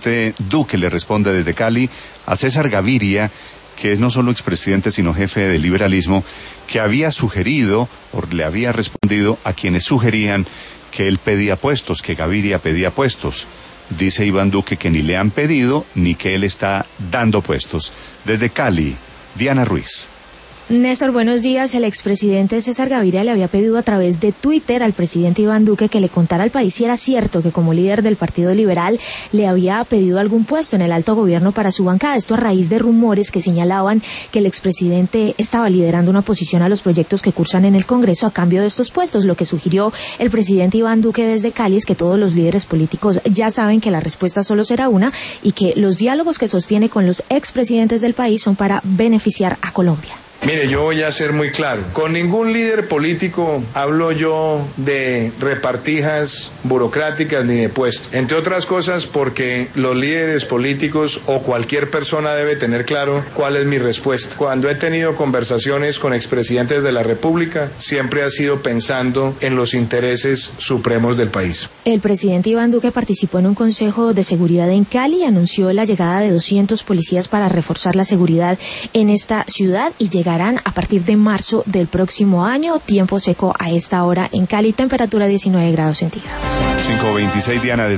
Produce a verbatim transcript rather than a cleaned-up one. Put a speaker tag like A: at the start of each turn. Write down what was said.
A: presidente Duque le responde desde Cali a César Gaviria, que es no solo expresidente sino jefe del liberalismo, que había sugerido o le había respondido a quienes sugerían que él pedía puestos, que Gaviria pedía puestos. Dice Iván Duque que ni le han pedido ni que él está dando puestos. Desde Cali, Diana Ruiz.
B: Néstor, buenos días. El expresidente César Gaviria le había pedido a través de Twitter al presidente Iván Duque que le contara al país si era cierto que como líder del Partido Liberal le había pedido algún puesto en el alto gobierno para su bancada. Esto a raíz de rumores que señalaban que el expresidente estaba liderando una oposición a los proyectos que cursan en el Congreso a cambio de estos puestos. Lo que sugirió el presidente Iván Duque desde Cali es que todos los líderes políticos ya saben que la respuesta solo será una y que los diálogos que sostiene con los expresidentes del país son para beneficiar a Colombia.
C: Mire, yo voy a ser muy claro. Con ningún líder político hablo yo de repartijas burocráticas ni de puestos. Entre otras cosas porque los líderes políticos o cualquier persona debe tener claro cuál es mi respuesta. Cuando he tenido conversaciones con expresidentes de la República, siempre ha sido pensando en los intereses supremos del país.
B: El presidente Iván Duque participó en un consejo de seguridad en Cali y anunció la llegada de doscientos policías para reforzar la seguridad en esta ciudad y llegar a partir de marzo del próximo año. Tiempo seco a esta hora en Cali, temperatura diecinueve grados centígrados.
A: cinco veintiséis, Diana.